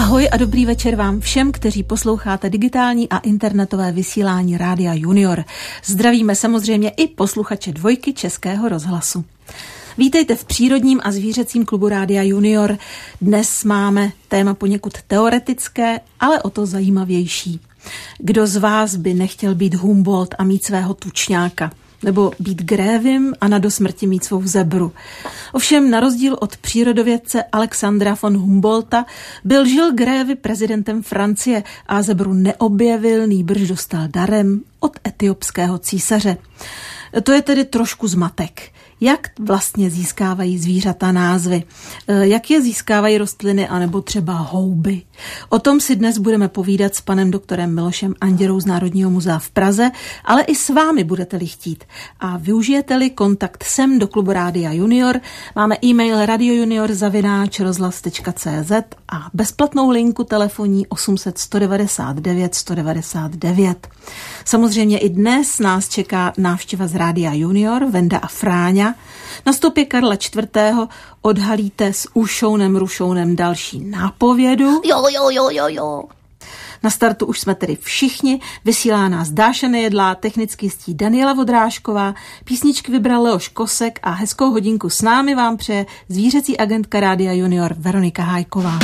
Ahoj a dobrý večer vám všem, kteří posloucháte digitální a internetové vysílání Rádia Junior. Zdravíme samozřejmě i posluchače Dvojky Českého rozhlasu. Vítejte v přírodním a zvířecím klubu Rádia Junior. Dnes máme téma poněkud teoretické, ale o to zajímavější. Kdo z vás by nechtěl být Humboldt a mít svého tučňáka? Nebo být Grévym a na dosmrti mít svou zebru. Ovšem na rozdíl od přírodovědce Alexandra von Humboldta žil Grévy prezidentem Francie a zebru neobjevil, nýbrž dostal darem od etiopského císaře. To je tedy trošku zmatek. Jak vlastně získávají zvířata názvy? Jak je získávají rostliny anebo třeba houby? O tom si dnes budeme povídat s panem doktorem Milošem Anděrou z Národního muzea v Praze, ale i s vámi budete-li chtít. A využijete-li kontakt sem do klubu Rádia Junior, máme e-mail radiojunior@rozhlas.cz a bezplatnou linku telefonní 800 199 199. Samozřejmě i dnes nás čeká návštěva z Rádia Junior, Venda a Fráňa. Na stopě Karla IV. Odhalíte s Ušounem Rušounem další nápovědu. Jo. Na startu už jsme tedy všichni, vysílá nás Dáša Nejedlá, technicky jistí Daniela Vodrážková, písničky vybral Leoš Kosek a hezkou hodinku s námi vám přeje zvířecí agentka Rádia Junior Veronika Hájková.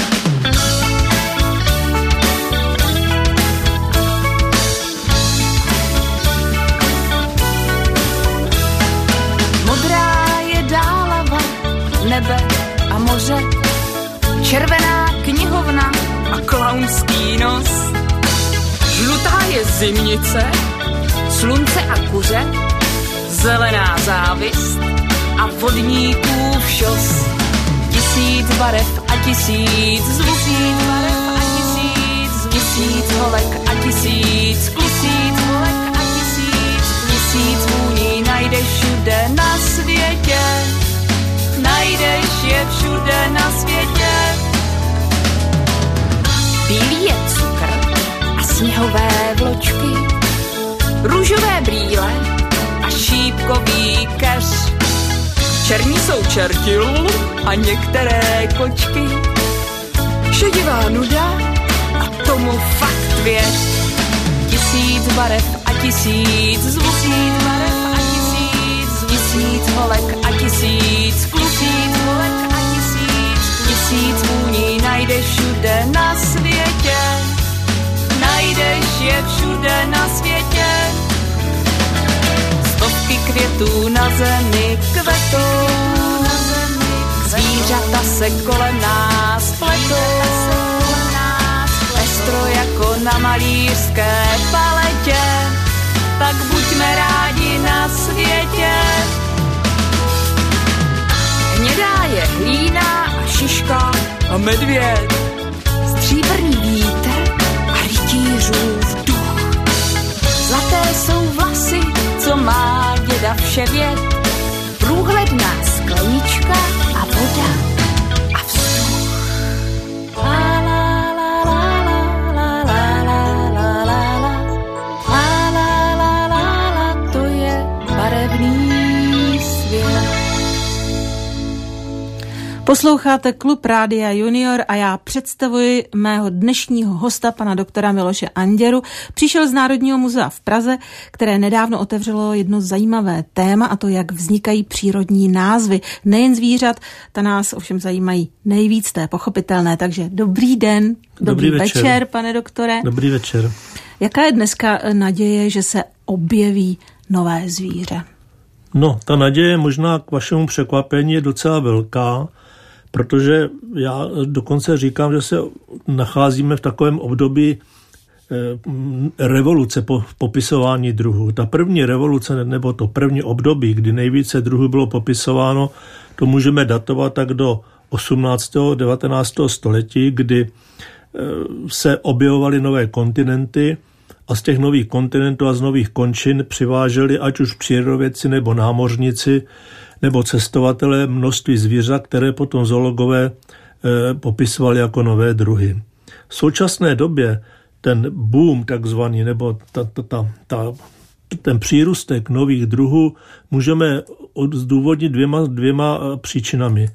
Nebe a moře, červená knihovna a klaunský nos. Žlutá je zimnice, slunce a kuře, zelená závist a vodníků všos. 1000 barev a 1000 zvuků, 1000 holek a 1000 klusů, 1000 vůní najdeš všude na světě. Najdeš je všude na světě. Bílý je cukr a sněhové vločky, růžové brýle a šípkový keř. Černí jsou čertil a některé kočky. Šedivá nuda a tomu fakt věř. 1000 barev a 1000 zvuků, 1000 holek a 1000 klusů, 1000 vůní najdeš všude na světě. Najdeš je všude na světě. Stovky květů na zemi kvetou, zvířata se kolem nás pletou, pestro jako na malířské paletě. Tak buďme rádi na světě. Hnědá je hlína a šiška a medvěd, stříbrný vítr a rytířův duch. Zlaté jsou vlasy, co má děda vše věd, průhledná sklenička a voda a vzduch. La la la la la la la la la, to je barevný svět. Posloucháte klub Rádia Junior a já představuji mého dnešního hosta, pana doktora Miloše Anděru. Přišel z Národního muzea v Praze, které nedávno otevřelo jedno zajímavé téma, a to jak vznikají přírodní názvy. Nejen zvířat, ta nás ovšem zajímají nejvíc, to je pochopitelné. Takže dobrý den, dobrý večer, pane doktore. Dobrý večer. Jaká je dneska naděje, že se objeví nové zvíře? No, ta naděje možná k vašemu překvapení je docela velká, protože já dokonce říkám, že se nacházíme v takovém období revoluce v popisování druhů. Ta první revoluce, nebo to první období, kdy nejvíce druhů bylo popisováno, to můžeme datovat tak do 18. 19. století, kdy se objevovaly nové kontinenty a z těch nových kontinentů a z nových končin přiváželi ať už přírodovědci nebo námořníci nebo cestovatelé množství zvířat, které potom zoologové popisovali jako nové druhy. V současné době ten boom takzvaný, nebo ten přírůstek nových druhů můžeme zdůvodnit dvěma příčinami.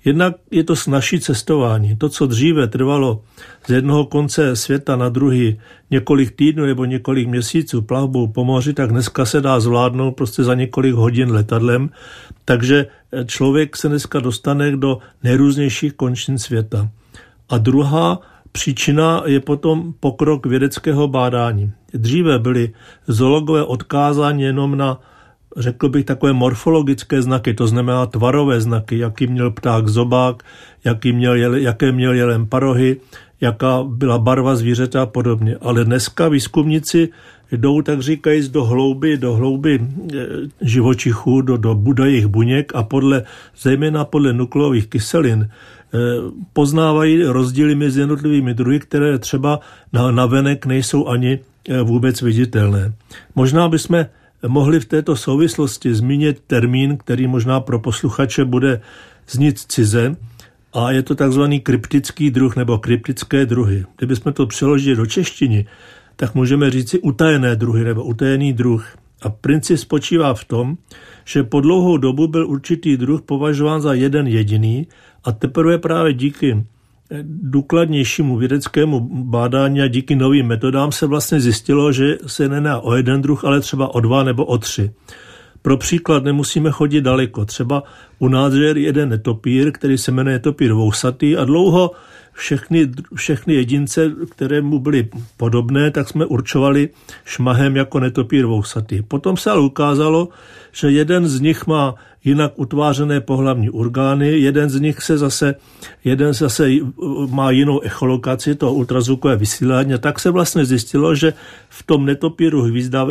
Jednak je to snazší cestování. To, co dříve trvalo z jednoho konce světa na druhý několik týdnů nebo několik měsíců plavbou po moři, tak dneska se dá zvládnout prostě za několik hodin letadlem. Takže člověk se dneska dostane do nejrůznějších končin světa. A druhá příčina je potom pokrok vědeckého bádání. Dříve byli zoologové odkázáni jenom na, řekl bych, takové morfologické znaky, to znamená tvarové znaky, jaký měl pták zobák, jaké měl jelen parohy, jaká byla barva zvířete a podobně. Ale dneska výzkumníci jdou, tak říkajíc, do hlouby živočichů, do jejich buněk a zejména podle nukleových kyselin poznávají rozdíly mezi jednotlivými druhy, které třeba navenek nejsou ani vůbec viditelné. Možná bychom mohli v této souvislosti zmínit termín, který možná pro posluchače bude znít cize, a je to takzvaný kryptický druh nebo kryptické druhy. Kdybychom to přeložili do češtiny, tak můžeme říci utajené druhy nebo utajený druh. A princip spočívá v tom, že po dlouhou dobu byl určitý druh považován za jeden jediný a teprve právě díky důkladnějšímu vědeckému bádání a díky novým metodám se vlastně zjistilo, že se nejedná o jeden druh, ale třeba o 2 nebo o 3. Pro příklad nemusíme chodit daleko. Třeba u nás je jeden netopír, který se jmenuje netopír vousatý a dlouho všechny jedince, které mu byly podobné, tak jsme určovali šmahem jako netopír vousatý. Potom se ale ukázalo, že jeden z nich má jinak utvářené pohlavní orgány, jeden z nich zase má jinou echolokaci, to ultrazvukové vysílání, a tak se vlastně zjistilo, že v tom netopíru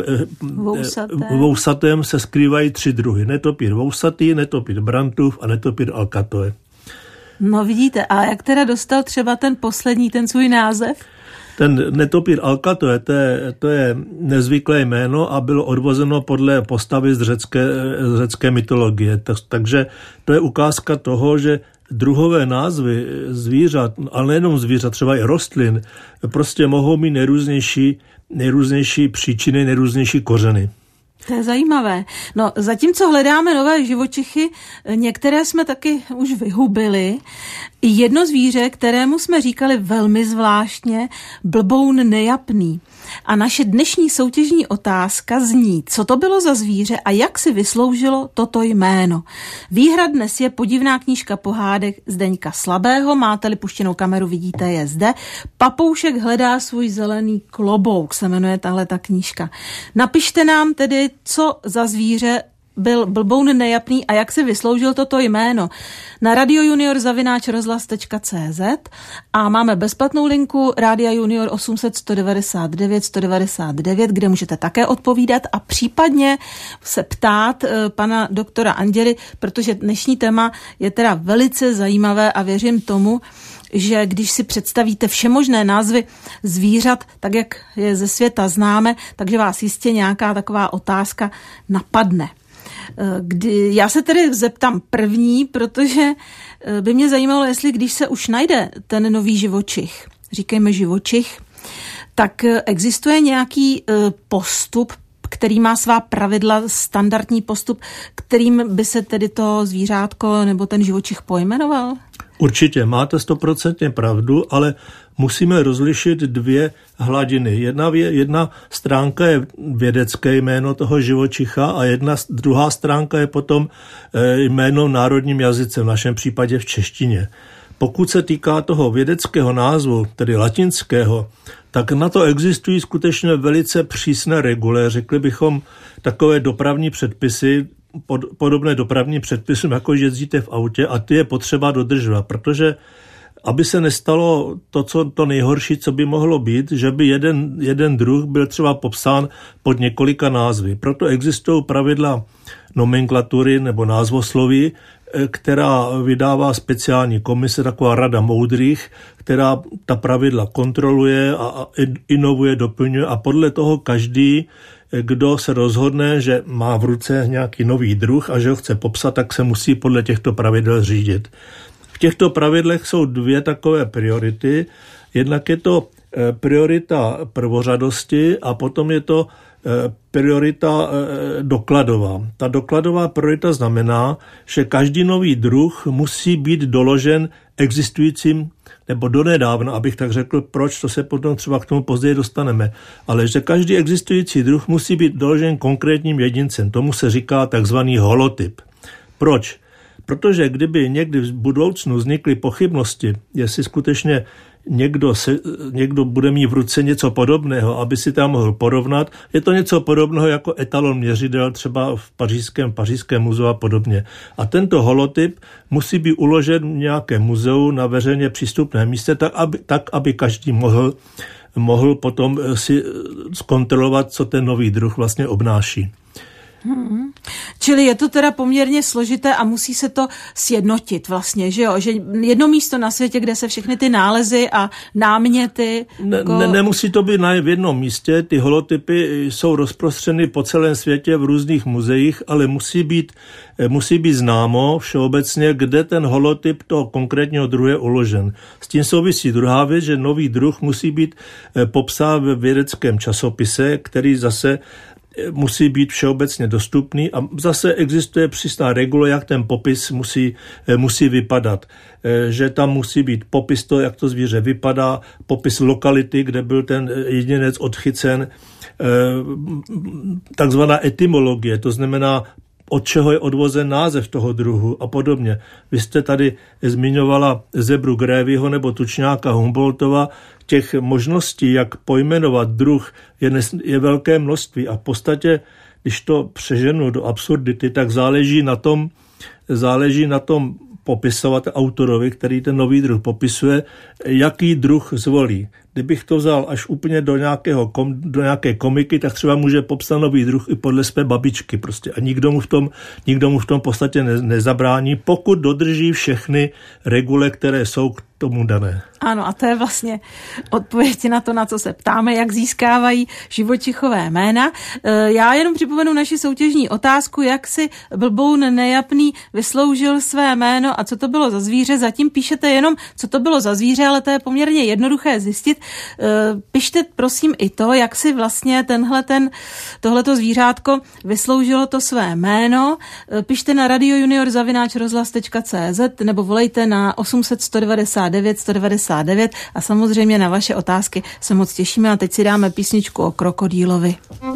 vousatém se skrývají 3 druhy. Netopír vousatý, netopír brantův a netopír alcatoe. No vidíte, a jak teda dostal třeba ten poslední, ten svůj název? Ten netopír alcatoe, to je nezvyklé jméno a bylo odvozeno podle postavy z řecké mytologie. Takže to je ukázka toho, že druhové názvy zvířat, ale nejenom zvířat, třeba i rostlin, prostě mohou mít nejrůznější příčiny, nejrůznější kořeny. To je zajímavé. No, zatímco hledáme nové živočichy, některé jsme taky už vyhubili. Jedno zvíře, kterému jsme říkali velmi zvláštně, blboun nejapný. A naše dnešní soutěžní otázka zní, co to bylo za zvíře a jak si vysloužilo toto jméno. Výhra dnes je podivná knížka pohádek Zdeňka Slabého, máte-li puštěnou kameru, vidíte je zde. Papoušek hledá svůj zelený klobouk, se jmenuje tahle ta knížka. Napište nám tedy, co za zvíře byl blboun nejapný a jak si vysloužil toto jméno. Na radiojunior@rozhlas.cz a máme bezplatnou linku Rádia Junior 800 199 199, kde můžete také odpovídat a případně se ptát pana doktora Anděly, protože dnešní téma je teda velice zajímavé a věřím tomu, že když si představíte všemožné názvy zvířat, tak jak je ze světa známe, takže vás jistě nějaká taková otázka napadne. Já se tedy zeptám první, protože by mě zajímalo, jestli když se už najde ten nový živočich, říkejme živočich, tak existuje nějaký postup, který má svá pravidla, standardní postup, kterým by se tedy to zvířátko nebo ten živočich pojmenoval? Určitě, máte 100% pravdu, ale musíme rozlišit 2 hladiny. Jedna stránka je vědecké jméno toho živočicha a druhá stránka je potom jméno v národním jazyce, v našem případě v češtině. Pokud se týká toho vědeckého názvu, tedy latinského, tak na to existují skutečně velice přísné regule, řekli bychom takové dopravní předpisy, podobné dopravním předpisům, jako jezdíte v autě, a ty je potřeba dodržovat, protože aby se nestalo to nejhorší, co by mohlo být, že by jeden druh byl třeba popsán pod několika názvy. Proto existují pravidla nomenklatury nebo názvosloví, která vydává speciální komise, taková rada moudrých, která ta pravidla kontroluje a inovuje, doplňuje a podle toho každý, kdo se rozhodne, že má v ruce nějaký nový druh a že ho chce popsat, tak se musí podle těchto pravidel řídit. V těchto pravidlech jsou 2 takové priority. Jednak je to priorita prvořadosti a potom je to priorita dokladová. Ta dokladová priorita znamená, že každý nový druh musí být doložen existujícím, nebo donedávna, abych tak řekl, proč, to se potom třeba k tomu později dostaneme, ale že každý existující druh musí být doložen konkrétním jedincem. Tomu se říká takzvaný holotyp. Proč? Protože kdyby někdy v budoucnu vznikly pochybnosti, jestli skutečně někdo bude mít v ruce něco podobného, aby si tam mohl porovnat, je to něco podobného jako etalon měřidel třeba v pařížském muzeu a podobně. A tento holotyp musí být uložen v nějakém muzeu na veřejně přístupném místě, tak aby každý mohl potom si zkontrolovat, co ten nový druh vlastně obnáší. Čili je to teda poměrně složité a musí se to sjednotit vlastně, že jo? Že jedno místo na světě, kde se všechny ty nálezy a náměty... Nemusí to být v jednom místě, ty holotypy jsou rozprostřeny po celém světě v různých muzeích, ale musí být známo všeobecně, kde ten holotyp toho konkrétního druhu je uložen. S tím souvisí druhá věc, že nový druh musí být popsán ve vědeckém časopise, který zase musí být všeobecně dostupný a zase existuje přísná regule, jak ten popis musí vypadat. Že tam musí být popis to, jak to zvíře vypadá, popis lokality, kde byl ten jedinec odchycen, takzvaná etymologie, to znamená, od čeho je odvozen název toho druhu a podobně. Vy jste tady zmiňovala zebru Grévyho nebo tučňáka Humboldtova. Těch možností, jak pojmenovat druh, je velké množství a v podstatě, když to přeženu do absurdity, tak záleží na tom popisovat autorovi, který ten nový druh popisuje, jaký druh zvolí. Kdybych to vzal až úplně do nějaké komiky, tak třeba může popsat nový druh i podle své babičky prostě. A nikdo mu v tom v podstatě nezabrání, pokud dodrží všechny regule, které jsou k tomu dané. Ano, a to je vlastně odpověď na to, na co se ptáme, jak získávají živočichové jména. Já jenom připomenu naši soutěžní otázku, jak si Blboun nejapný vysloužil své jméno a co to bylo za zvíře. Zatím píšete jenom, co to bylo za zvíře, ale to je poměrně jednoduché zjistit. Pište prosím i to, jak si vlastně tohleto zvířátko vysloužilo to své jméno. Pište na radiojunior@rozhlas.cz nebo volejte na 800 199 199 a samozřejmě na vaše otázky se moc těšíme a teď si dáme písničku o krokodýlovi.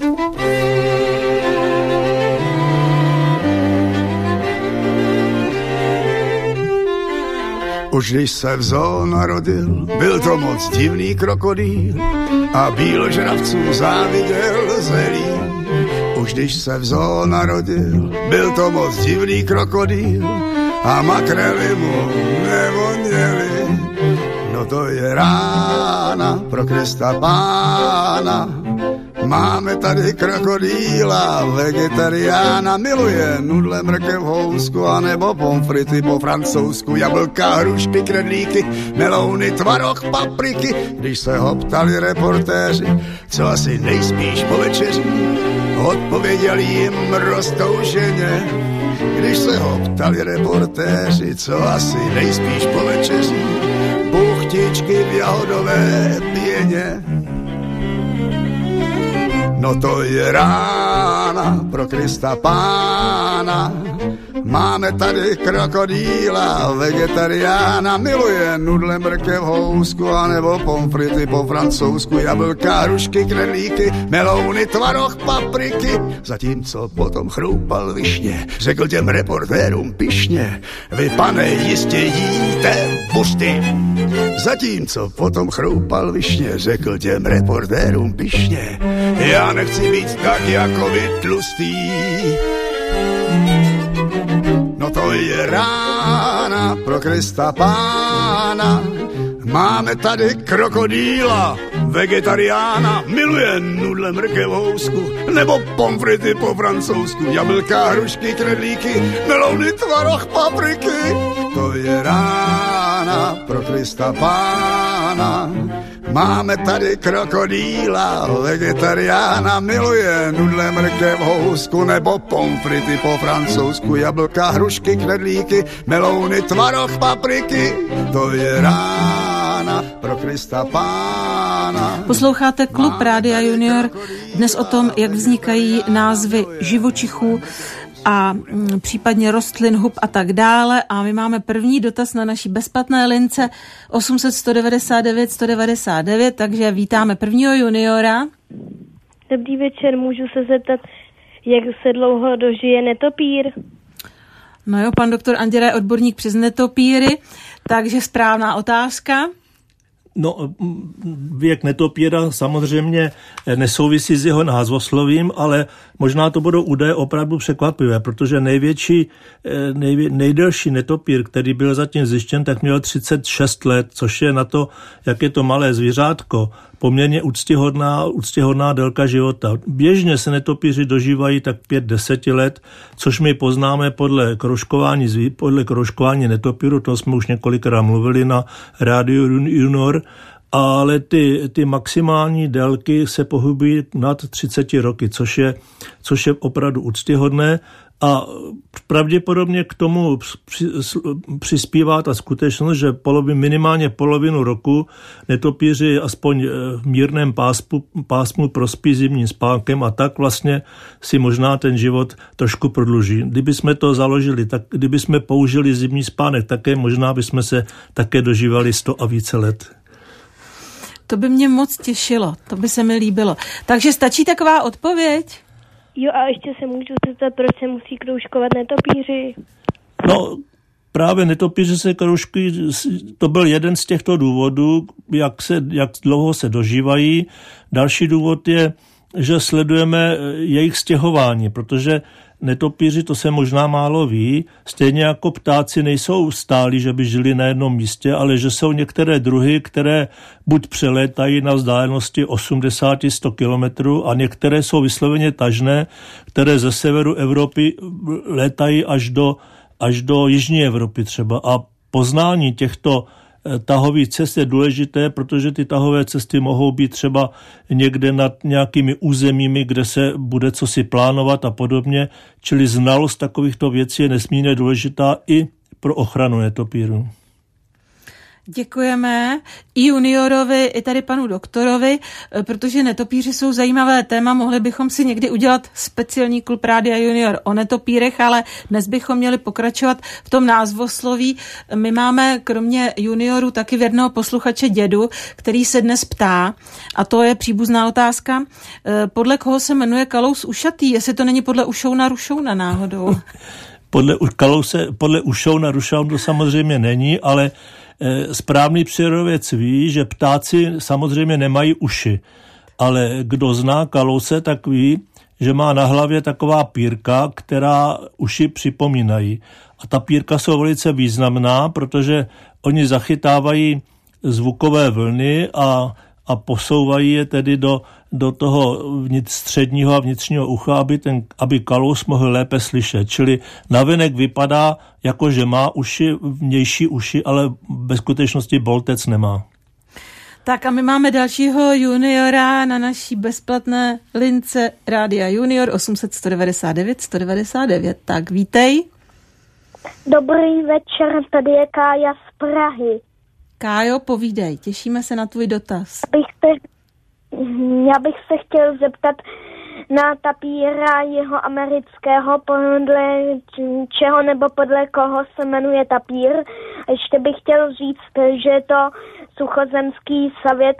Už když se v zoo narodil, byl to moc divný krokodýl a bíložravců záviděl zelí. Už když se v zoo narodil, byl to moc divný krokodýl a makrely mu nevoněly. No to je rána pro Krista Pána. Máme tady krokodýla, vegetariána, miluje nudle, mrkev, housku, anebo pomfrity po francouzsku, jablka, hrušky, knedlíky, melouny, tvaroh, papriky. Když se ho ptali reportéři, co asi nejspíš po večeři, odpověděli jim roztouženě. Když se ho ptali reportéři, co asi nejspíš po večeři, buchtičky v jahodové pěně. No to je rána pro Krista Pána. Máme tady krokodýla, vegetariána, miluje nudle, mrkev, housku, anebo pomfrity po francouzsku, jablka, hrušky, knedlíky, melouny, tvaroh, papriky. Zatímco potom chroupal višně, řekl těm reportérům pyšně, vy, pane, jistě jíte busty. Zatímco potom chroupal višně, řekl těm reportérům pyšně, já nechci být tak jako vy tlustý. No to je rána pro Krista Pána. Máme tady krokodýla, vegetariána, miluje nudle, mrkev, housku, nebo pomfrity po francouzsku, jablka, hrušky, knedlíky, melouny, tvaroh, papriky. To je rána pro Krista Pána. Máme tady krokodýla, vegetariána, miluje nudle, mrkev, housku, nebo pomfrity po francouzsku, jablka, hrušky, knedlíky, melouny, tvaroh, papriky. To je rána rána pro Krista Pána. Posloucháte Klub Rádia Junior, dnes o tom, jak vznikají názvy živočichů a případně rostlin, hub a tak dále. A my máme první dotaz na naší bezplatné lince 800 199 199, takže vítáme prvního juniora. Dobrý večer, můžu se zeptat, jak se dlouho dožije netopír? No jo, pan doktor Anděla je odborník přes netopíry, takže správná otázka. No, věk netopíra samozřejmě nesouvisí s jeho názvoslovím, ale možná to budou údaje opravdu překvapivé, protože nejdelší netopír, který byl zatím zjištěn, tak měl 36 let, což je na to, jak je to malé zvířátko, poměrně úctyhodná délka života. Běžně se netopíři dožívají tak 5-10 let, což my poznáme podle kroužkování netopíru, to jsme už několikrát mluvili na Rádiu Junior, ale ty maximální délky se pohybují nad 30 roky, což je opravdu úctyhodné. A pravděpodobně k tomu přispívá ta skutečnost, že minimálně polovinu roku netopíři aspoň v mírném pásmu prospí zimním spánkem a tak vlastně si možná ten život trošku prodluží. Kdybychom to založili, tak kdybychom použili zimní spánek, také možná bychom se také dožívali 100 a více let. To by mě moc těšilo, to by se mi líbilo. Takže stačí taková odpověď? Jo, a ještě se můžu zeptat, proč se musí kroužkovat netopíři? No, právě netopíři se kroužkují, to byl jeden z těchto důvodů, jak dlouho se dožívají. Další důvod je, že sledujeme jejich stěhování, protože netopíři, to se možná málo ví, stejně jako ptáci nejsou stálí, že by žili na jednom místě, ale že jsou některé druhy, které buď přelétají na vzdálenosti 80-100 kilometrů a některé jsou vysloveně tažné, které ze severu Evropy létají až do jižní Evropy třeba. A poznání těchto tahových cest je důležité, protože ty tahové cesty mohou být třeba někde nad nějakými územími, kde se bude cosi plánovat a podobně, čili znalost takovýchto věcí je nesmírně důležitá i pro ochranu netopíru. Děkujeme i juniorovi, i tady panu doktorovi, protože netopíři jsou zajímavé téma, mohli bychom si někdy udělat speciální Klub Rádia Junior o netopírech, ale dnes bychom měli pokračovat v tom názvosloví. My máme kromě juniorů taky věrného posluchače dědu, který se dnes ptá, a to je příbuzná otázka, podle koho se jmenuje kalous ušatý, jestli to není podle Ušouna Rušouna náhodou. Podle Ušouna Rušouna to samozřejmě není, ale správný přírodovědec ví, že ptáci samozřejmě nemají uši, ale kdo zná kalouse, tak ví, že má na hlavě taková pírka, která uši připomínají. A ta pírka jsou velice významná, protože oni zachytávají zvukové vlny a posouvají je tedy do toho středního a vnitřního ucha, aby kalous mohl lépe slyšet. Čili navenek vypadá, jako že má vnější uši, ale ve skutečnosti boltec nemá. Tak a my máme dalšího juniora na naší bezplatné lince Rádia Junior 800 199 199. Tak vítej. Dobrý večer, tady je Kája z Prahy. Kájo, povídej, těšíme se na tvůj dotaz. Já bych se chtěl zeptat na tapíra jeho amerického, podle čeho nebo podle koho se jmenuje tapír. Ještě bych chtěl říct, že je to suchozemský savec,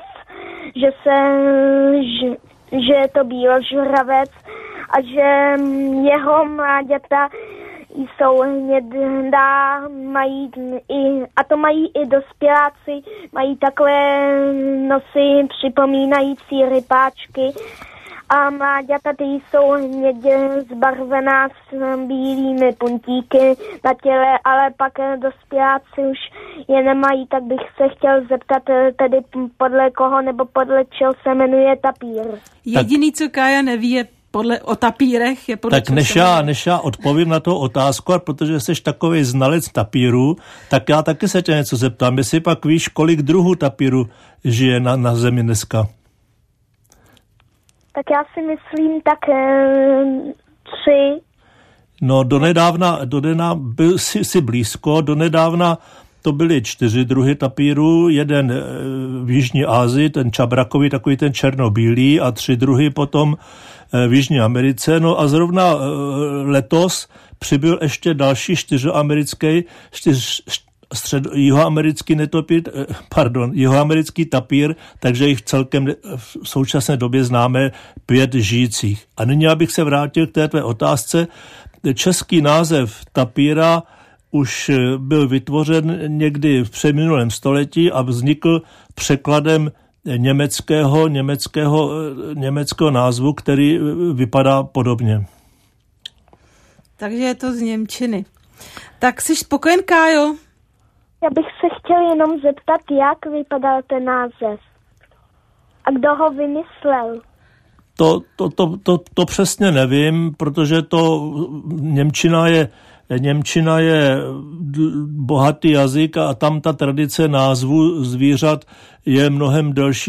že je to bíložravec a že jeho mláďata jsou hnědá, mají i dospěláci, mají takové nosy připomínající rypáčky a mláďata ty jsou hnědě zbarvená s bílými puntíky na těle, ale pak dospěláci už je nemají, tak bych se chtěl zeptat tedy podle koho nebo podle čeho se jmenuje tapír. Jediný, co Kája neví, je o tapírech je podle. Tak než já odpovím na tu otázku, a protože jsi takovej znalec tapíru, tak já taky se tě něco zeptám. Jestli pak víš, kolik druhů tapíru žije na zemi dneska? Tak já si myslím tak 3. No donedávna byl si blízko, donedávna to byly 4 druhy tapírů, jeden v Jižní Asii, ten čabrakový, takový ten černobílý, a 3 druhy potom v Jižní Americe. No a zrovna letos přibyl ještě další jihoamerický tapír, takže jich celkem v současné době známe 5 žijících. A nyní, abych se vrátil k té tvé otázce, český název tapíra už byl vytvořen někdy v předminulém století a vznikl překladem německého názvu, který vypadá podobně. Takže je to z němčiny. Tak jsi spokojen, Kájo? Já bych se chtěl jenom zeptat, jak vypadal ten název a kdo ho vymyslel. To přesně nevím, protože Němčina je bohatý jazyk a tam ta tradice názvu zvířat je mnohem delší,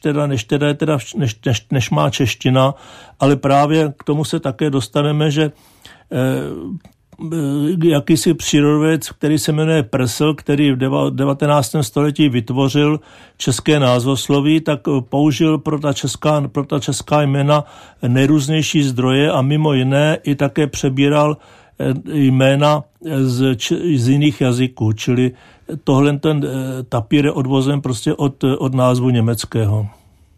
než má čeština, ale právě k tomu se také dostaneme, že jakýsi přírodovědec, který se jmenuje Prsl, který v 19. století vytvořil české názvosloví, tak použil pro ta česká jména nejrůznější zdroje a mimo jiné i také přebíral jména z jiných jazyků, čili tohle ten tapír je odvozen prostě od názvu německého.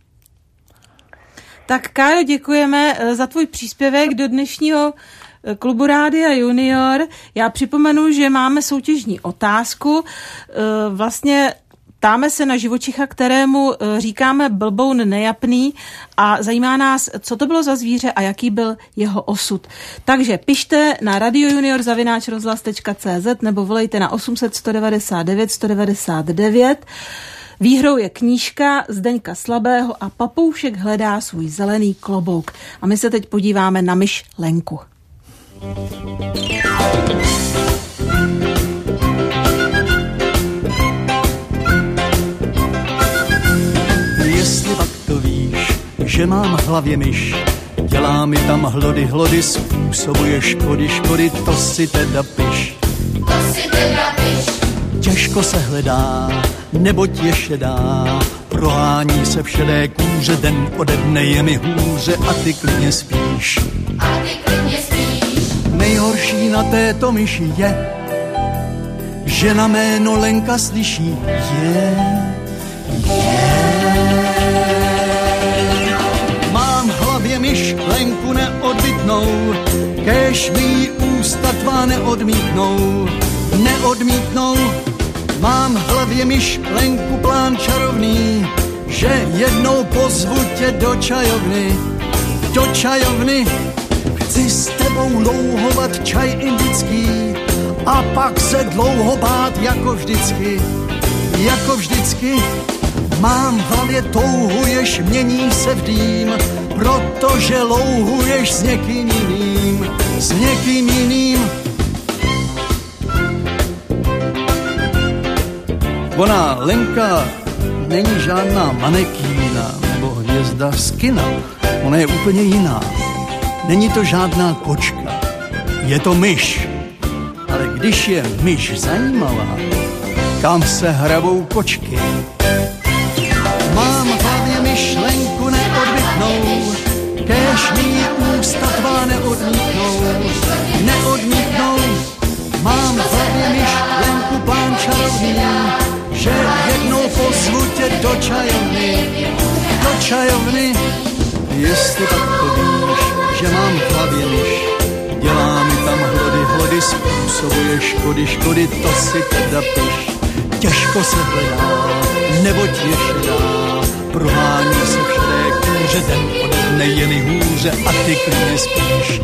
Tak Kájo, děkujeme za tvůj příspěvek do dnešního klubu Rádia Junior. Já připomenu, že máme soutěžní otázku. Vlastně ptáme se na živočicha, kterému říkáme blboun nejapný a zajímá nás, co to bylo za zvíře a jaký byl jeho osud. Takže pište na radiojunior@rozhlas.cz nebo volejte na 800 199 199. Výhrou je knížka Zdeňka Slabého a Papoušek hledá svůj zelený klobouk. A my se teď podíváme na myš Lenku. Jestli pak to víš, že mám v hlavě myš, dělá mi tam hlody, způsobuje škody, to si teda piš. Těžko se hledá, neboť je šedá, prohání se v šedé kůře, den ode dne je mi hůře a ty klidně spíš. Nejhorší na této myši je, že na jméno Lenka slyší Mám v hlavě myš Lenku neodbytnou, kéž mi jí ústa tvá neodmítnou. Mám v hlavě myš Lenku plán čarovný, že jednou pozvu tě do čajovny. Chci s tebou louhovat čaj indický a pak se dlouho bát jako vždycky. Mám v hlavě touhu, jež mění se v dým, protože louhuješ s někým jiným. Ona Lenka není žádná manekína nebo hvězda z kina. Ona je úplně jiná. Není to žádná kočka. Je to myš. Ale když je myš zajímavá, kam se hrabou kočky? Mám v hlavě myšlenku neodbytnou, kéž mi jí ústa tvá neodmítnou. Mám v hlavě myšlenku plán čarovný, že jednou pozvu tě do čajovny. Jestli tak to víš, že mám v hlavě myš, dělá mi tam hlody, způsobuje škody, to si teda piš. Těžko se hledá, neboť je šedá, prohání se v šedé kůře, den ode dne je mi hůře a ty klidně spíš.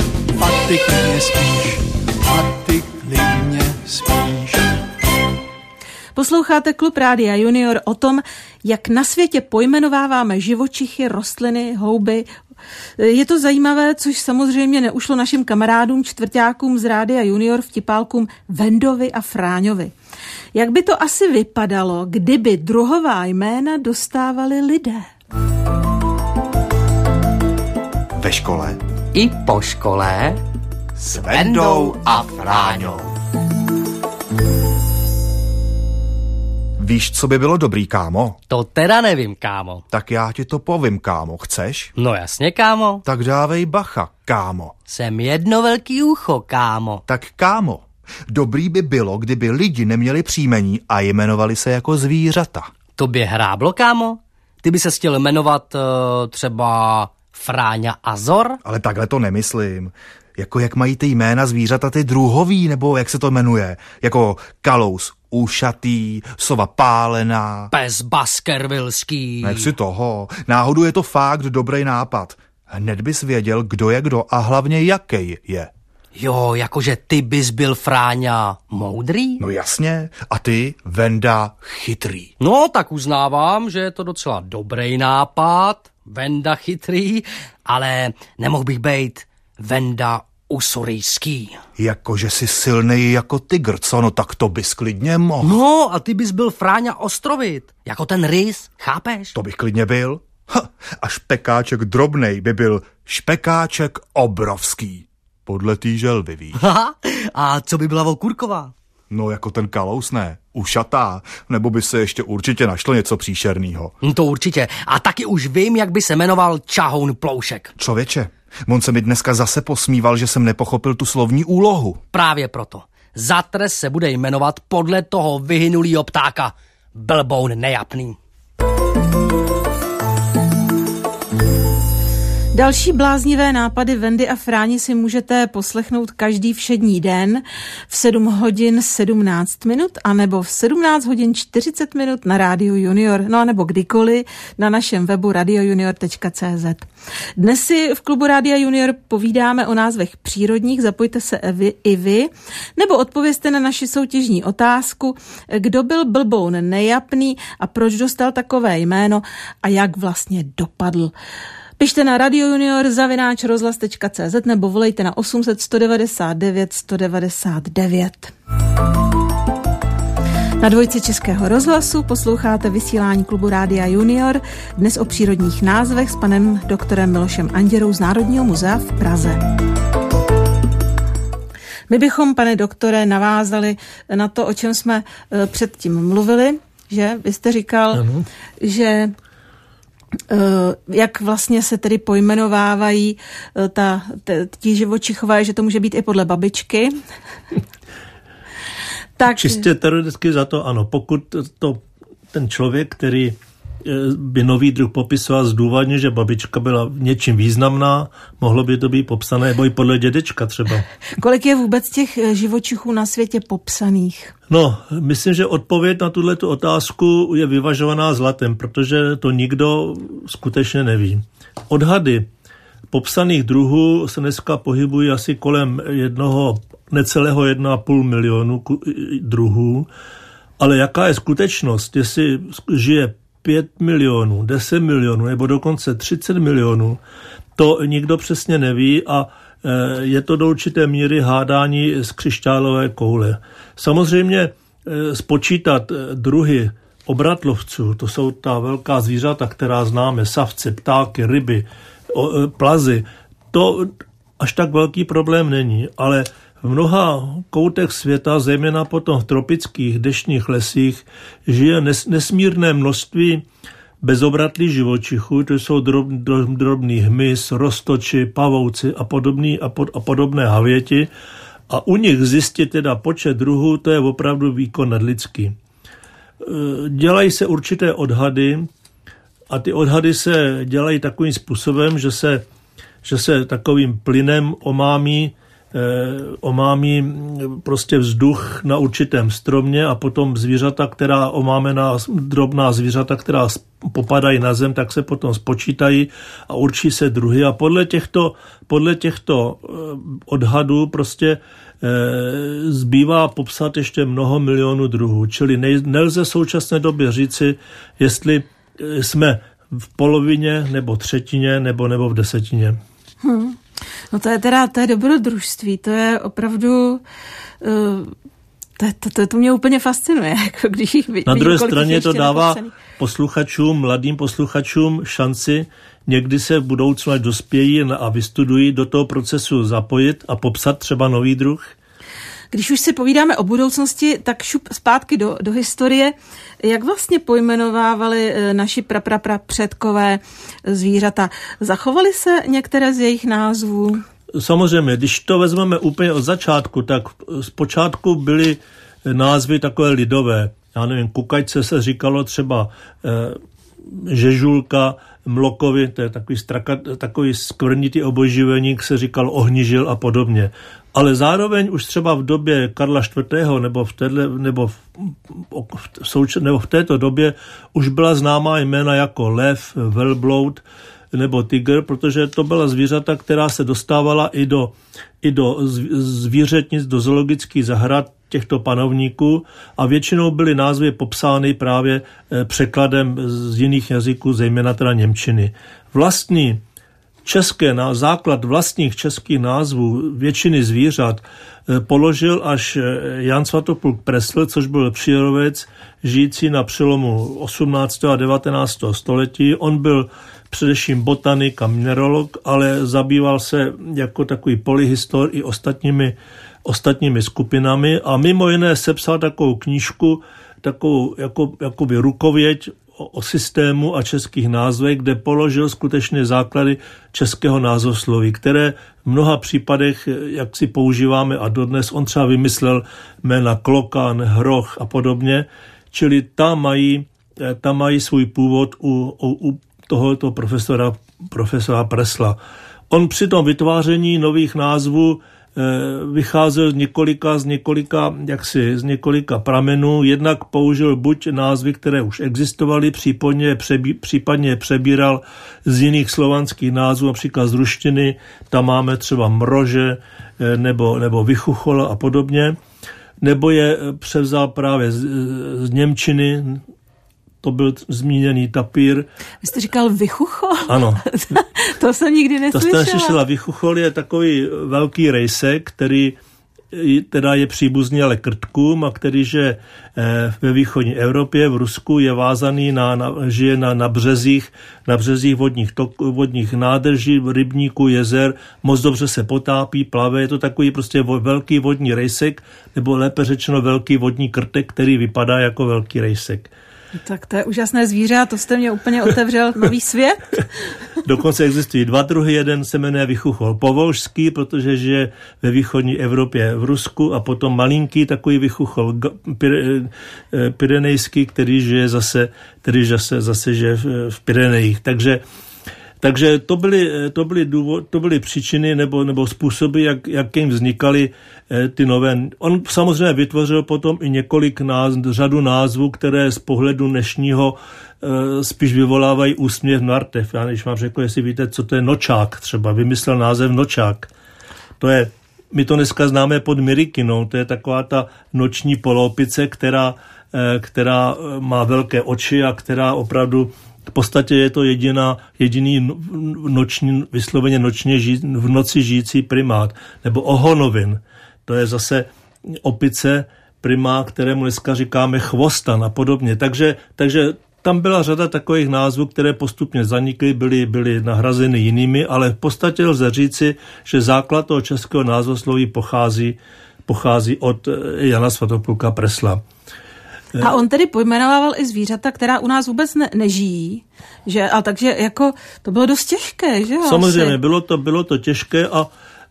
Posloucháte klub Rádia Junior o tom, jak na světě pojmenováváme živočichy, rostliny, houby. Je to zajímavé, což samozřejmě neušlo našim kamarádům, čtvrťákům z Rádia Junior, vtipálkům Vendovi a Fráňovi. Jak by to asi vypadalo, kdyby druhová jména dostávali lidé? Ve škole i po škole s Vendou a Fráňou. Víš, co by bylo dobrý, kámo? To teda nevím, kámo. Tak já ti to povím, kámo. Chceš? No jasně, kámo. Tak dávej bacha, kámo. Jsem jedno velký ucho, kámo. Tak kámo, dobrý by bylo, kdyby lidi neměli příjmení a jmenovali se jako zvířata. Tobě hráblo, kámo? Ty by se chtěl jmenovat třeba Fráňa Azor? Ale takhle to nemyslím. Jako jak mají ty jména zvířata ty druhový, nebo jak se to jmenuje? Jako kalous ušatý, sova pálená. Pes baskervilský. Nech si toho. Náhodou je to fakt dobrý nápad. Hned bys věděl, kdo je kdo a hlavně jaký je. Jo, jakože ty bys byl Fráňa moudrý? No jasně. A ty, Venda, chytrý. No, tak uznávám, že je to docela dobrý nápad. Venda chytrý, ale nemohl bych být Venda usurijský. Jakože jsi silnej jako tygr, co? No tak to bys klidně mohl. No, a ty bys byl Fráňa Ostrovit. Jako ten rys, chápeš? To bych klidně byl. A špekáček drobnej by byl špekáček obrovský. Podle té želvy, víš. A co by byla Volkurková? No jako ten kalous ne, ušatá, nebo by se ještě určitě našlo něco příšernýho. To určitě. A taky už vím, jak by se jmenoval Čahoun Ploušek. Člověče, on se mi dneska zase posmíval, že jsem nepochopil tu slovní úlohu. Právě proto. Zatres se bude jmenovat podle toho vyhynulýho ptáka. Blboun nejapný. Další bláznivé nápady Vendy a Fráni si můžete poslechnout každý všední den v 7 hodin 17 minut anebo v 17 hodin 40 minut na Rádiu Junior, no a nebo kdykoliv na našem webu radiojunior.cz. Dnes si v klubu Rádia Junior povídáme o názvech přírodních, zapojte se i vy, nebo odpovězte na naši soutěžní otázku, kdo byl blboun nejapný a proč dostal takové jméno a jak vlastně dopadl. Pište na radiojunior@rozhlas.cz nebo volejte na 800 199 199. Na dvojce Českého rozhlasu posloucháte vysílání klubu Rádia Junior, dnes o přírodních názvech s panem doktorem Milošem Anděrou z Národního muzea v Praze. My bychom, pane doktore, navázali na to, o čem jsme předtím mluvili, že vy jste říkal, že jak vlastně se tedy pojmenovávají ti živočichové, že to může být i podle babičky. Tak... Čistě teoreticky za to ano. Pokud ten člověk, který by nový druh popisoval zdůvodně, že babička byla něčím významná, mohlo by to být popsané, nebo i podle dědečka třeba. Kolik je vůbec těch živočichů na světě popsaných? No, myslím, že odpověď na tuhletu otázku je vyvažovaná zlatem, protože to nikdo skutečně neví. Odhady popsaných druhů se dneska pohybují asi kolem necelého 1,5 milionu druhů, ale jaká je skutečnost, jestli žije 5 milionů, 10 milionů nebo dokonce 30 milionů, to nikdo přesně neví a je to do určité míry hádání z křišťálové koule. Samozřejmě spočítat druhy obratlovců, to jsou ta velká zvířata, která známe, savce, ptáky, ryby, plazy, to až tak velký problém není, ale v mnoha koutech světa, zejména potom v tropických deštných lesích, žije nesmírné množství bezobratlých živočichů, to jsou drobný hmyz, roztoči, pavouci a podobné havěti. A u nich zjistit teda počet druhů, to je opravdu výkon nadlidský. Dělají se určité odhady a ty odhady se dělají takovým způsobem, že se takovým plynem omámí prostě vzduch na určitém stromě a potom zvířata, která omámená, drobná zvířata, která popadají na zem, tak se potom spočítají a určí se druhy. A podle těchto odhadů prostě zbývá popsat ještě mnoho milionů druhů. Čili nelze v současné době říci, jestli jsme v polovině, nebo třetině, nebo v desetině. No to je dobrodružství, to je opravdu, to mě úplně fascinuje. Jako když na druhé straně to dává mladým posluchačům šanci někdy se v budoucnu, až dospějí a vystudují, do toho procesu zapojit a popsat třeba nový druh. Když už si povídáme o budoucnosti, tak šup zpátky do historie. Jak vlastně pojmenovávali naši předkové zvířata? Zachovaly se některé z jejich názvů? Samozřejmě, když to vezmeme úplně od začátku, tak zpočátku byly názvy takové lidové. Já nevím, kukačce se říkalo třeba žežulka, mlokovi, to je takový skvrnitý obojživelník, se říkal ohnižil a podobně. Ale zároveň už třeba v době Karla IV. nebo v této době už byla známá jména jako lev, velbloud nebo tygr, protože to byla zvířata, která se dostávala i do zvířetnic, do zoologických zahrad těchto panovníků a většinou byly názvy popsány právě překladem z jiných jazyků, zejména teda němčiny. Základ vlastních českých názvů většiny zvířat položil až Jan Svatopluk Presl, což byl přírodovec žijící na přelomu 18. a 19. století. On byl především botanik a mineralog, ale zabýval se jako takový polyhistor i ostatními skupinami a mimo jiné sepsal takovou knížku, takovou jakoby rukověď o systému a českých názvech, kde položil skutečně základy českého názvosloví, které v mnoha případech, jak si používáme a dodnes, on třeba vymyslel jména klokan, hroch a podobně, čili tam mají svůj původ u tohoto profesora Presla. On při tom vytváření nových názvů vycházel z několika pramenů. Jednak použil buď názvy, které už existovaly, případně je přebíral z jiných slovanských názvů, například z ruštiny, tam máme třeba mrože nebo vychuchola a podobně, nebo je převzal právě z němčiny, to byl zmíněný tapír. Vy jste říkal vychuchol? Ano. To jsem nikdy neslyšela. To jste neslyšela. Vychuchol je takový velký rejsek, který teda je příbuzný ale krtkům a který žije ve východní Evropě, v Rusku, je vázaný žije na březích vodních nádrží, rybníků, jezer, moc dobře se potápí, plave, je to takový prostě velký vodní rejsek, nebo lépe řečeno velký vodní krtek, který vypadá jako velký rejsek. Tak to je úžasné zvíře a to jste mě úplně otevřel nový svět. Dokonce existují dva druhy, jeden se jmenuje vychuchol povolžský, protože žije ve východní Evropě v Rusku a potom malinký takový vychuchol pyrenejský, který žije zase žije v Pyrenejích. Takže to byly příčiny nebo způsoby, jak jim vznikaly ty nové. On samozřejmě vytvořil potom i řadu názvů, které z pohledu dnešního spíš vyvolávají úsměv na rtev. Já když vám řekl, jestli víte, co to je nočák třeba, vymyslel název nočák. My to dneska známe pod mirikinou, to je taková ta noční poloopice, která má velké oči a která opravdu v podstatě je to jediný vysloveně v noci žijící primát, nebo ohonovin. To je zase opice primát, kterému dneska říkáme chvostan a podobně. Takže tam byla řada takových názvů, které postupně zanikly, byly nahrazeny jinými, ale v podstatě lze říci, že základ toho českého názvosloví pochází od Jana Svatopluka Presla. A on tedy pojmenovával i zvířata, která u nás vůbec nežijí, že? A takže jako to bylo dost těžké, že jo? Samozřejmě, bylo to těžké a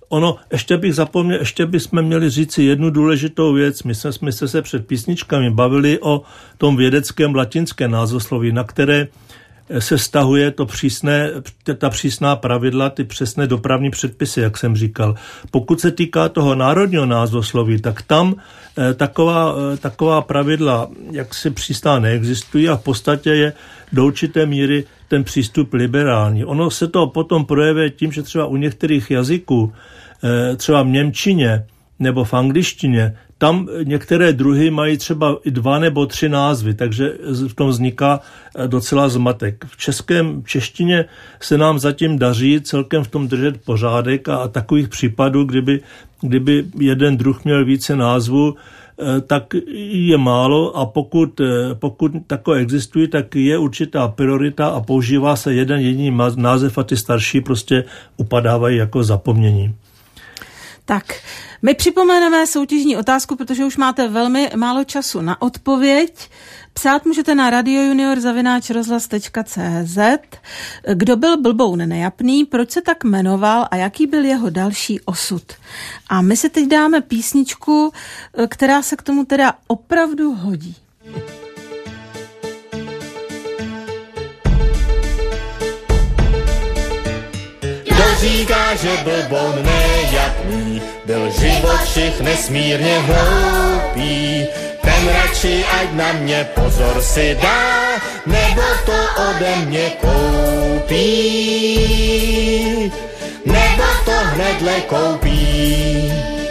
ještě bychom měli říci jednu důležitou věc. My jsme se před písničkami bavili o tom vědeckém latinském názvosloví, na které se vztahuje ta přísná pravidla, ty přesné dopravní předpisy, jak jsem říkal. Pokud se týká toho národního názvosloví, tak tam taková pravidla, jak se přísná, neexistují a v podstatě je do určité míry ten přístup liberální. Ono se to potom projevuje tím, že třeba u některých jazyků, třeba v němčině nebo v angličtině, tam některé druhy mají třeba i 2 nebo 3 názvy, takže v tom vzniká docela zmatek. V češtině se nám zatím daří celkem v tom držet pořádek a takových případů, kdyby jeden druh měl více názvů, tak je málo a pokud takové existují, tak je určitá priorita a používá se jeden jediný název a ty starší prostě upadávají jako zapomnění. Tak, my připomeneme soutěžní otázku, protože už máte velmi málo času na odpověď. Psát můžete na radiojunior@rozhlas.cz. Kdo byl Blboun Nejapný, proč se tak jmenoval a jaký byl jeho další osud? A my si teď dáme písničku, která se k tomu teda opravdu hodí. Kdo říká, že Blboun Nejapný byl živočich nesmírně hloupý, ten radši ať na mě pozor si dá, nebo to ode mě koupí, nebo to hnedle koupí.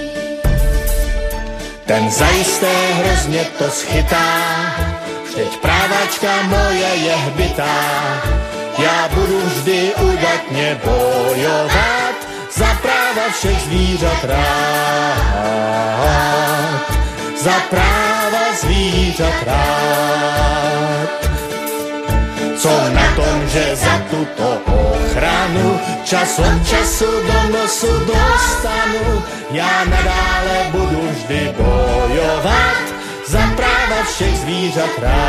Ten zajisté hrozně to schytá, vždyť právačka moje je hbitá. Já budu vždy udatně bojovat za práva všech zvířat rád, za práva zvířat rád. Co na tom, že za tuto ochranu čas od času do nosu dostanu, já nadále budu vždy bojovat za práva všech zvířat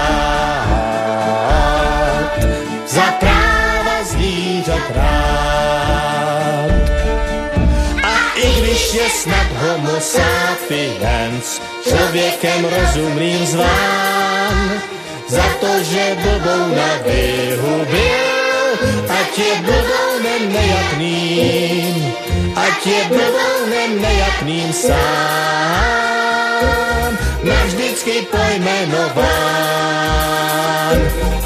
rád, za práva zvířat rád. A i když je snad homo sapiens člověkem rozumným zván, za to, že Blbouna vyhubil, ať je Blbounem nejapným, ať je Blbounem nejapným sám, navždycky pojmenován.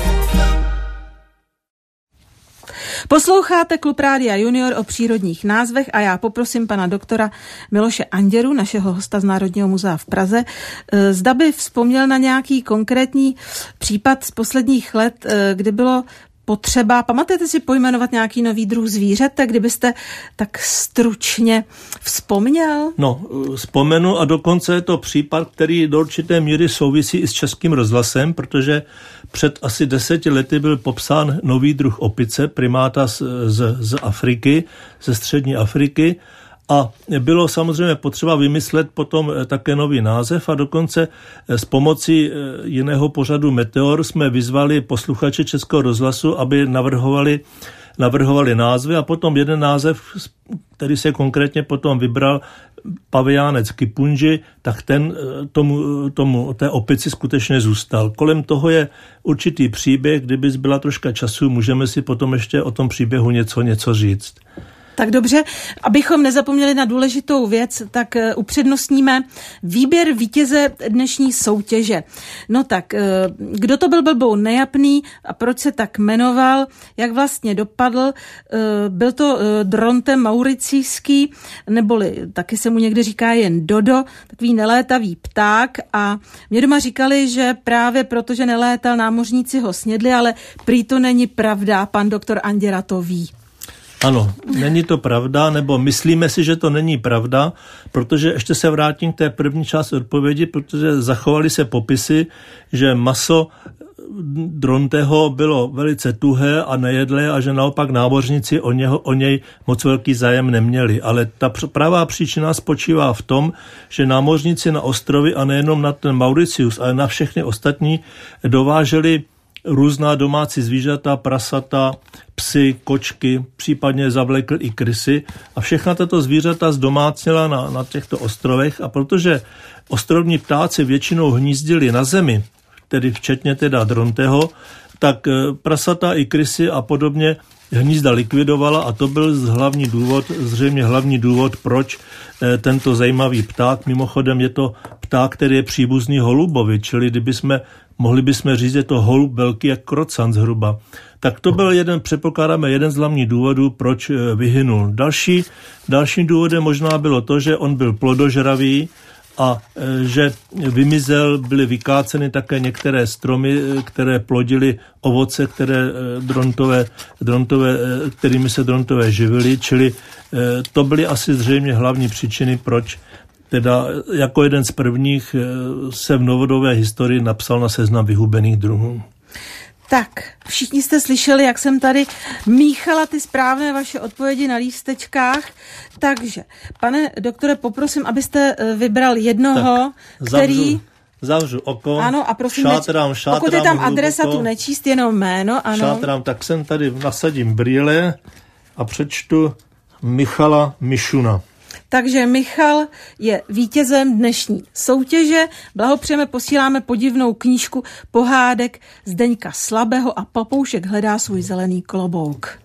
Posloucháte Klub Rádia Junior o přírodních názvech a já poprosím pana doktora Miloše Anděru, našeho hosta z Národního muzea v Praze, zda by vzpomněl na nějaký konkrétní případ z posledních let, kdy bylo potřeba, pamatujete si pojmenovat nějaký nový druh zvířete, kdybyste tak stručně vzpomněl? No, vzpomenu a dokonce je to případ, který do určité míry souvisí i s Českým rozhlasem, protože před asi 10 lety byl popsán nový druh opice, primáta z Afriky, ze střední Afriky, a bylo samozřejmě potřeba vymyslet potom také nový název a dokonce s pomocí jiného pořadu Meteor jsme vyzvali posluchače Českého rozhlasu, aby navrhovali názvy a potom jeden název, který se konkrétně potom vybral, pavijánec Kipunji, tak ten té opici skutečně zůstal. Kolem toho je určitý příběh, kdyby zbyla troška času, můžeme si potom ještě o tom příběhu něco říct. Tak dobře, abychom nezapomněli na důležitou věc, tak upřednostníme výběr vítěze dnešní soutěže. No tak, kdo to byl Blboun Nejapný a proč se tak jmenoval, jak vlastně dopadl, byl to Dronte mauricijský, neboli taky se mu někde říká jen Dodo, takový nelétavý pták a mě doma říkali, že právě protože nelétal, námořníci ho snědli, ale prý to není pravda, pan doktor Anděra to ví. Ano, není to pravda, nebo myslíme si, že to není pravda, protože ještě se vrátím k té první části odpovědi, protože zachovaly se popisy, že maso Dronteho bylo velice tuhé a nejedlé a že naopak námořníci o něj moc velký zájem neměli. Ale ta pravá příčina spočívá v tom, že námořníci na ostrovy a nejenom na ten Mauritius, ale na všechny ostatní dováželi různá domácí zvířata, prasata, psy, kočky, případně zavlekl i krysy a všechna tato zvířata zdomácnila na těchto ostrovech a protože ostrovní ptáci většinou hnízdili na zemi, tedy včetně teda Dronteho, tak prasata i krysy a podobně hnízda likvidovala a to byl zřejmě hlavní důvod, proč tento zajímavý pták, mimochodem je to pták, který je příbuzný holubovi, čili mohli bychom říct, je to holub velký jak krocan zhruba. Tak to byl předpokládáme jeden z hlavních důvodů, proč vyhynul. Dalším důvodem možná bylo to, že on byl plodožravý a že byly vykáceny také některé stromy, které plodily ovoce, kterými se Drontové živili, čili to byly asi zřejmě hlavní příčiny, proč teda jako jeden z prvních se v novodobé historii napsal na seznam vyhubených druhů. Tak, všichni jste slyšeli, jak jsem tady míchala ty správné vaše odpovědi na lístečkách. Takže, pane doktore, poprosím, abyste vybral jednoho, tak, který... Zavřu oko, ano, a prosím, šátrám pokud je tam adresa, tu nečíst, jenom jméno, ano. Šátrám, tak jsem tady nasadím brýle a přečtu Michala Mišuna. Takže Michal je vítězem dnešní soutěže. Blahopřejeme, posíláme podivnou knížku pohádek Zdeňka Slabého a Papoušek hledá svůj zelený klobouk.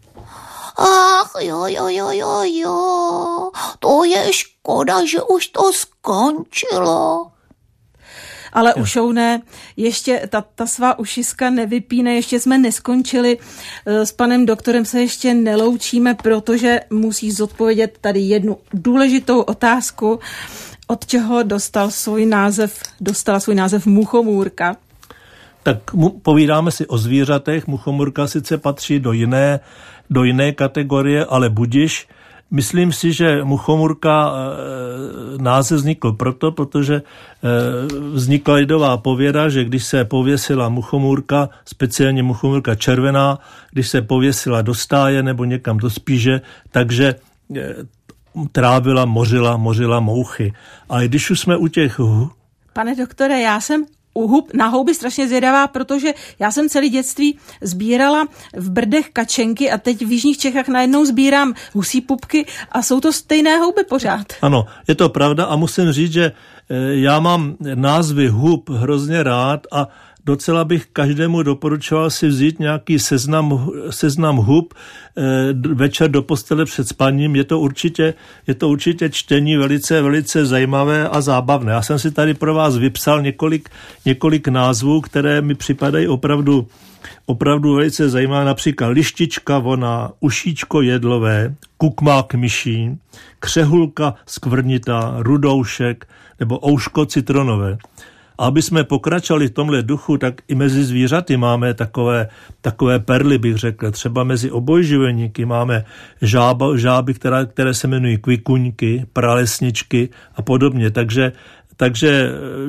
Ach, jo, to je škoda, že už to skončilo. Ale ušouné, ještě ta svá ušiska nevypíne, ještě jsme neskončili. S panem doktorem se ještě neloučíme, protože musí zodpovědět tady jednu důležitou otázku, od čeho dostala svůj název muchomůrka. Tak povídáme si o zvířatech. Muchomůrka sice patří do jiné kategorie, ale budiš. Myslím si, že muchomůrka název vznikl protože vznikla lidová pověda, že když se pověsila muchomůrka, speciálně muchomůrka červená, když se pověsila do stáje nebo někam do spíže, takže trávila, mořila mouchy. Ale když už jsme u těch... Pane doktore, já jsem na houby strašně zvědavá, protože já jsem celé dětství sbírala v Brdech kačenky a teď v jižních Čechách najednou sbírám husí pupky a jsou to stejné houby pořád. Ano, je to pravda a musím říct, že já mám názvy hub hrozně rád a docela bych každému doporučoval si vzít nějaký seznam hub večer do postele před spaním. Je to určitě čtení velice zajímavé a zábavné. Já jsem si tady pro vás vypsal několik názvů, které mi připadají opravdu velice zajímavé. Například lištička vona, ušíčko jedlové, kukmák myší, křehulka skvrnitá, rudoušek nebo ouško citronové. A aby jsme pokračovali v tomhle duchu, tak i mezi zvířaty máme takové perly, bych řekl. Třeba mezi obojživelníky máme žáby, které se jmenují kvikuňky, pralesničky a podobně. Takže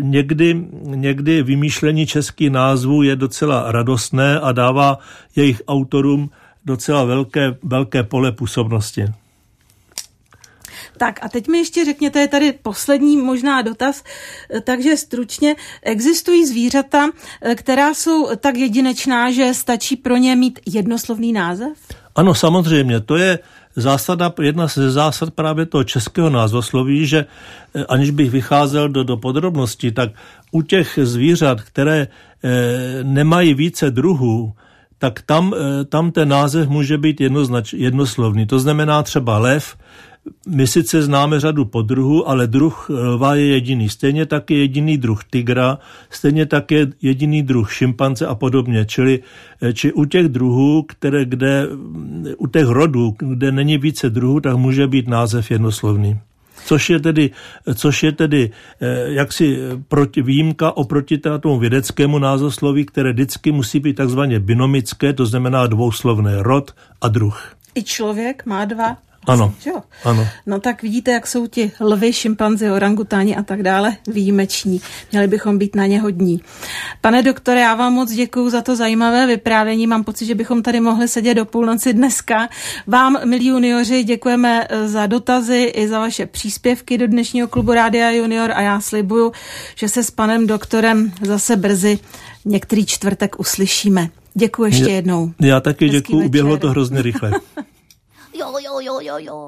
někdy vymýšlení českých názvů je docela radostné a dává jejich autorům docela velké pole působnosti. Tak a teď mi ještě řekněte, je tady poslední možná dotaz, takže stručně, existují zvířata, která jsou tak jedinečná, že stačí pro ně mít jednoslovný název? Ano, samozřejmě, to je jedna ze zásad právě toho českého názvosloví, že aniž bych vycházel do podrobností, tak u těch zvířat, které nemají více druhů, tak tam ten název může být jednoslovný. To znamená třeba lev. My sice známe řadu podruhů, ale druh lva je jediný. Stejně tak je jediný druh tygra, stejně tak je jediný druh šimpanze a podobně. Čili u těch druhů, u těch rodů, kde není více druhů, tak může být název jednoslovný. Což je tedy jaksi výjimka oproti tomu vědeckému názvosloví, které vždycky musí být takzvaně binomické, to znamená dvouslovné, rod a druh. I člověk má dva. Ano, ano. No tak vidíte, jak jsou ti lvy, šimpanzi, orangutáni a tak dále výjimeční. Měli bychom být na ně hodní. Pane doktore, já vám moc děkuju za to zajímavé vyprávění. Mám pocit, že bychom tady mohli sedět do půlnoci dneska. Vám, milí junioři, děkujeme za dotazy i za vaše příspěvky do dnešního klubu Rádia Junior a já slibuju, že se s panem doktorem zase brzy některý čtvrtek uslyšíme. Děkuji ještě jednou. Já taky děkuju, uběhlo to hrozně rychle. Jo.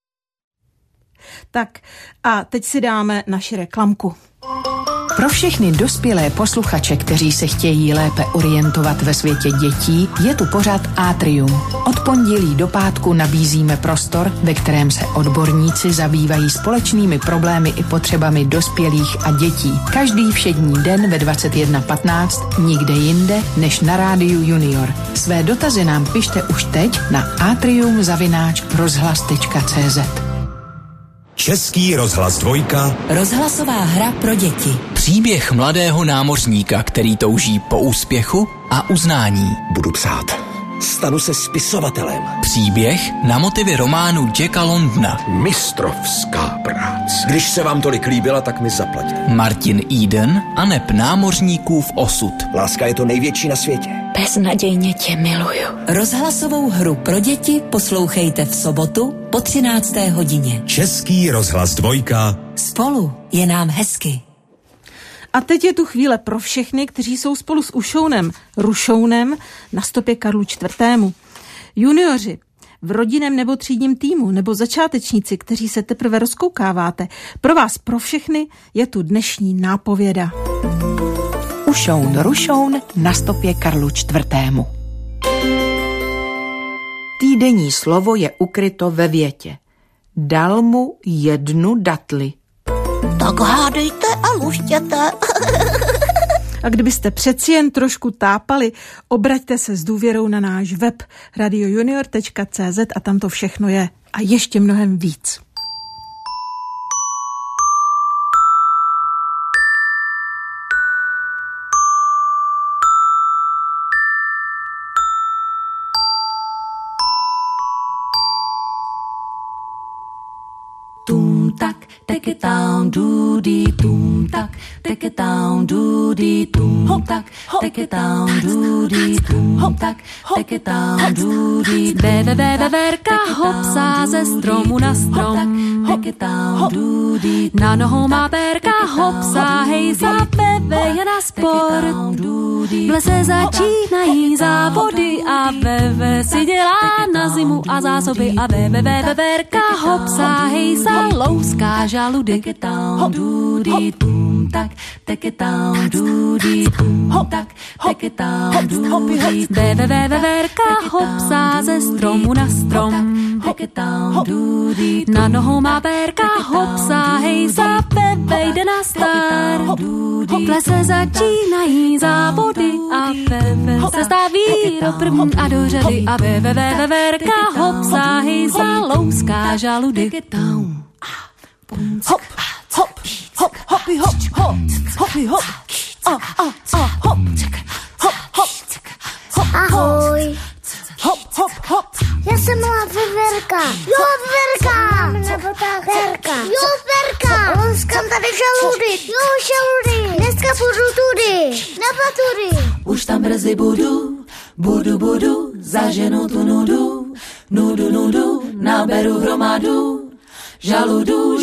Tak a teď si dáme naši reklamku. Pro všechny dospělé posluchače, kteří se chtějí lépe orientovat ve světě dětí, je tu pořad Atrium. Od pondělí do pátku nabízíme prostor, ve kterém se odborníci zabývají společnými problémy i potřebami dospělých a dětí. Každý všední den ve 21:15, nikde jinde než na Rádiu Junior. Své dotazy nám pište už teď na atrium@rozhlas.cz. Český rozhlas 2. Rozhlasová hra pro děti. Příběh mladého námořníka, který touží po úspěchu a uznání. Budu psát. Stanu se spisovatelem. Příběh na motivy románu Jacka Londona. Mistrovská práce. Když se vám tolik líbila, tak mi zaplaťte. Martin Eden a neb námořníkův osud. Láska je to největší na světě. Beznadějně tě miluju. Rozhlasovou hru pro děti poslouchejte v sobotu po 13. hodině. Český rozhlas 2. Spolu je nám hezky. A teď je tu chvíle pro všechny, kteří jsou spolu s Ušounem Rušounem na stopě Karlu IV. Junioři v rodinném nebo třídním týmu nebo začátečníci, kteří se teprve rozkoukáváte, pro vás pro všechny je tu dnešní nápověda. Ušoun Rušoun na stopě Karlu IV. Týdenní slovo je ukryto ve větě. Dal mu 1 datli. Tak hádejte a luštěte. A kdybyste přeci jen trošku tápali, obraťte se s důvěrou na náš web radiojunior.cz a tam to všechno je. A ještě mnohem víc. Tum tak, take it down, doody, tum tak, take it down, doody, tum tak, take it down, doody, tum tak, take it down, doody. Veverka hopsá ze stromu na strom. Take it down, doody. Na nohou má berka hopsá, hejza, bebe je na sport. V lese začínají závody a Veve si dělá na zimu a zásoby a Veverka hopsá, hejza, louská žaludy. Take it down, doody, tum tak, take it down, doody, tum tak, take it down, doody. Veverka hopsá ze stromu na strom. Take it down, doody. Na nohou má berka hopsá, hejza, Bebe jde na star. V lese začínají závody a Bebe se staví do první a do řady a Veverka hopsá, hejza, louská žaludy. Take it down. Hop, hop, hop, hoppy, hop, hop, hoppy, hop, hop, hop, hop, hop, Ahoj. hop, hop, hop. Já jsem malá Veverka. Jo, Veverka. Nebo ta Verka. Jo, Verka. Louskám tady žaludy. Jo, žaludy. Dneska budu tudy. Nebo tudy. Už tam brzy budu, zaženu tu nudu, naberu hromadu. Žaludu,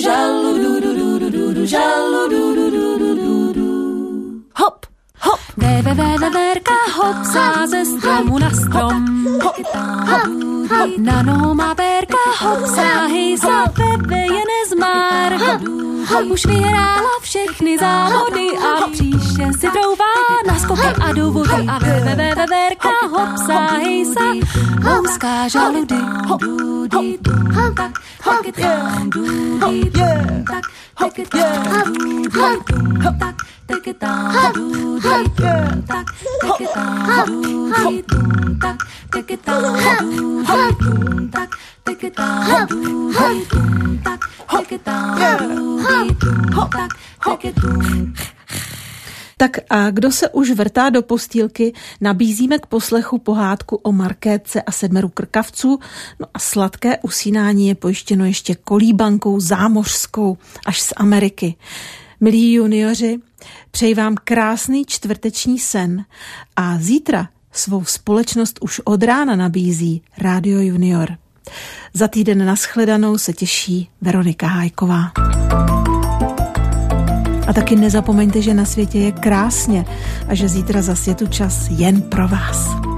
Hop, hop. Veverka hopsá ze stromu na strom. Na nohou má berka hopsá, hejza, Bebe je nezmár. Už vyhrála všechny závody a příště si trouvá na skoky a do vody. A Veverka hopsá, hejza, louská žaludy. Hop, hop, hop, tak, take it down, doody, tak, take it down, doody, tak, take it down, doody, tak, take it down, doody, tak, take it down, doody, tak, take it down, doody, tak, take it down, doody, tak, take it down. Tak a kdo se už vrtá do postýlky, nabízíme k poslechu pohádku o Markétce a 7 krkavců, no a sladké usínání je pojištěno ještě kolíbankou zámořskou až z Ameriky. Milí junioři, přeji vám krásný čtvrteční sen a zítra svou společnost už od rána nabízí Rádio Junior. Za týden nashledanou se těší Veronika Hájková. A taky nezapomeňte, že na světě je krásně a že zítra zas je tu čas jen pro vás.